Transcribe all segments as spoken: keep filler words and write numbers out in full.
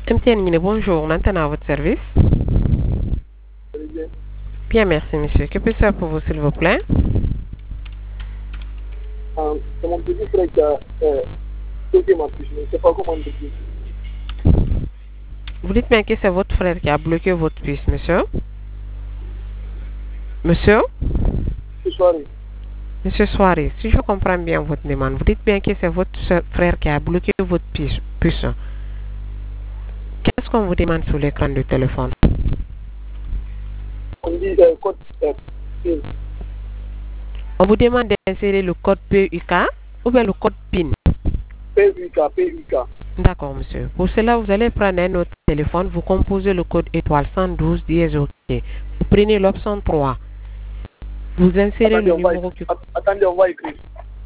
M T N Guinée, bonjour. Maintenant à votre service. Bien. Bien, merci, monsieur. Que puis-je faire pour vous, s'il vous plaît? Euh, c'est mon petit frère qui a euh, bloqué ma puce. Je ne sais pas comment le bloquer. Vous dites bien que c'est votre frère qui a bloqué votre puce, monsieur? Monsieur? Ce soir, Monsieur Soirée, si je comprends bien votre demande, vous dites bien que c'est votre soeur- frère qui a bloqué votre puce. puce. Qu'est-ce qu'on vous demande sur l'écran du téléphone? on dit euh, code euh, PIN. On vous demande d'insérer le code P U K ou bien le code P I N. P U K, P U K. D'accord, monsieur. Pour cela, vous allez prendre un autre téléphone, vous composez le code étoile cent douze dièse OK. Vous prenez l'option trois. Vous insérez Attendez, le on va numéro écrire. qui... Att- Attendez, on va écrire.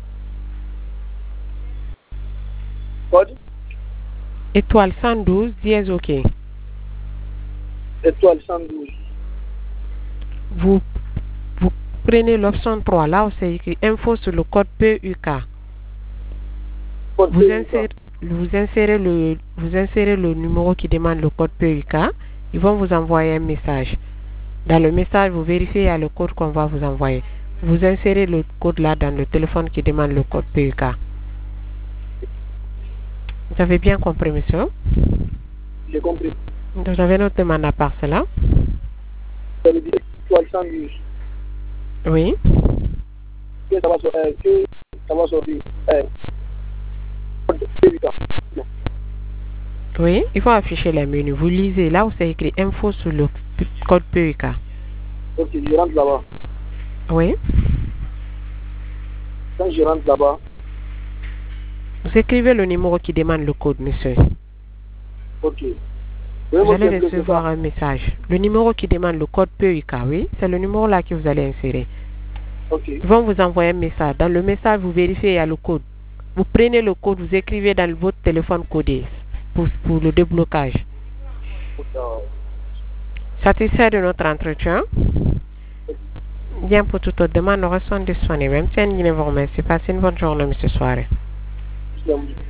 Code Étoile cent douze dièse OK. étoile cent douze. Vous, vous prenez l'option trois, là où c'est écrit info sur le code P U K. Code Vous P U K. insérez, vous, insérez le, vous insérez le numéro qui demande le code P U K. Ils vont vous envoyer un message. Dans le message, vous vérifiez il y a le code qu'on va vous envoyer. Vous insérez le code là dans le téléphone qui demande le code P U K. Vous avez bien compris, monsieur? J'ai compris. Vous avez notre demande à part cela? Ça veut dire étoile cent douze. Oui. Que ça va sortir. Euh, que ça va sortir. Euh, code P U K. Non. Oui. Il faut afficher les menus. Vous lisez là où c'est écrit info sur le p- code P U K. Ok, je rentre là-bas. Oui. Quand je rentre là-bas, Vous écrivez le numéro qui demande le code, monsieur. ok. Vous allez Vraiment, c'est recevoir ça. un message. Le numéro qui demande le code P U K, oui, c'est le numéro là que vous allez insérer. Ok. Ils vont vous envoyer un message. Dans le message, vous vérifiez il y a le code. Vous prenez le code, vous écrivez dans votre téléphone codé pour, pour le déblocage. Satisfait de notre entretien? Bien, pour toute autre demande, nous restons disponibles. Même si vous remercie. Passez une bonne journée, monsieur Soirée. Ok.